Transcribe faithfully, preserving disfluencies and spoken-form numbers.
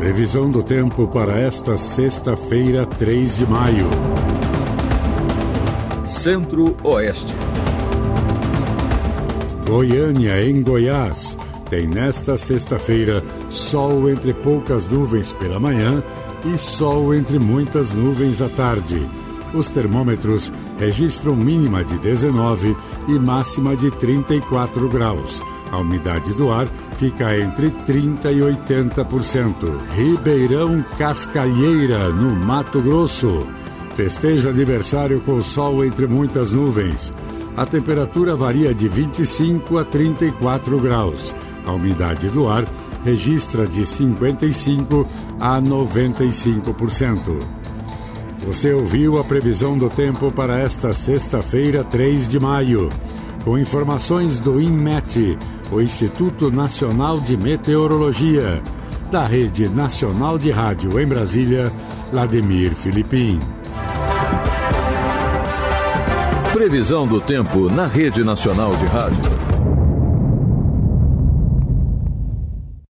Previsão do tempo para esta sexta-feira, três de maio. Centro-Oeste. Goiânia, em Goiás, tem nesta sexta-feira sol entre poucas nuvens pela manhã e sol entre muitas nuvens à tarde. Os termômetros registram mínima de dezenove e máxima de trinta e quatro graus. A umidade do ar fica entre trinta e oitenta por cento. Ribeirão Cascalheira, no Mato Grosso. Festeja aniversário com sol entre muitas nuvens. A temperatura varia de vinte e cinco a trinta e quatro graus. A umidade do ar registra de cinquenta e cinco a noventa e cinco por cento. Você ouviu a previsão do tempo para esta sexta-feira, três de maio. Com informações do INMET, o Instituto Nacional de Meteorologia. Da Rede Nacional de Rádio em Brasília, Vladimir Filipim. Previsão do tempo na Rede Nacional de Rádio.